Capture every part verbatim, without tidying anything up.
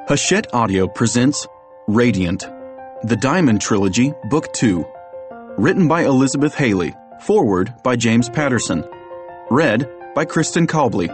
Hachette Audio presents Radiant, The Diamond Trilogy, Book two. Written by Elizabeth Haley. Foreword by James Patterson. Read by Kristen Cobley.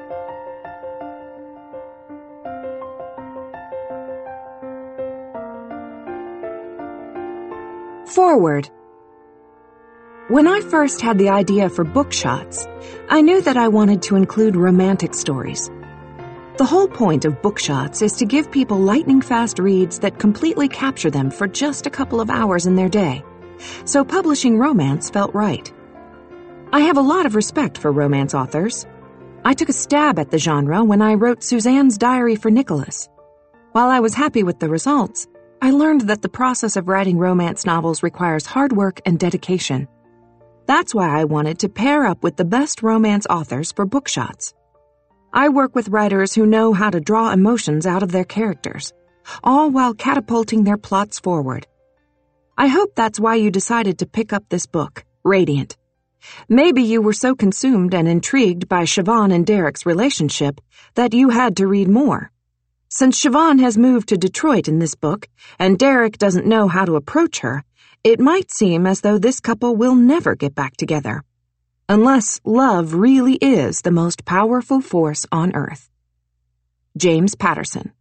Foreword. When I first had the idea for Bookshots, I knew that I wanted to include romantic stories. The whole point of Bookshots is to give people lightning-fast reads that completely capture them for just a couple of hours in their day. So publishing romance felt right. I have a lot of respect for romance authors. I took a stab at the genre when I wrote Suzanne's Diary for Nicholas. While I was happy with the results, I learned that the process of writing romance novels requires hard work and dedication. That's why I wanted to pair up with the best romance authors for Bookshots. I work with writers who know how to draw emotions out of their characters, all while catapulting their plots forward. I hope that's why you decided to pick up this book, Radiant. Maybe you were so consumed and intrigued by Siobhan and Derek's relationship that you had to read more. Since Siobhan has moved to Detroit in this book, and Derek doesn't know how to approach her, it might seem as though this couple will never get back together. Unless love really is the most powerful force on earth. James Patterson.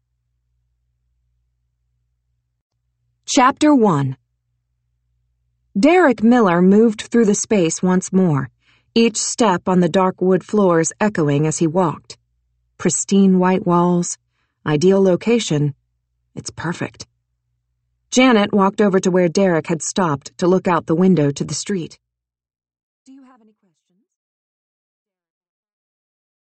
Chapter one. Derek Miller moved through the space once more, each step on the dark wood floors echoing as he walked. Pristine white walls, ideal location. It's perfect. Janet walked over to where Derek had stopped to look out the window to the street.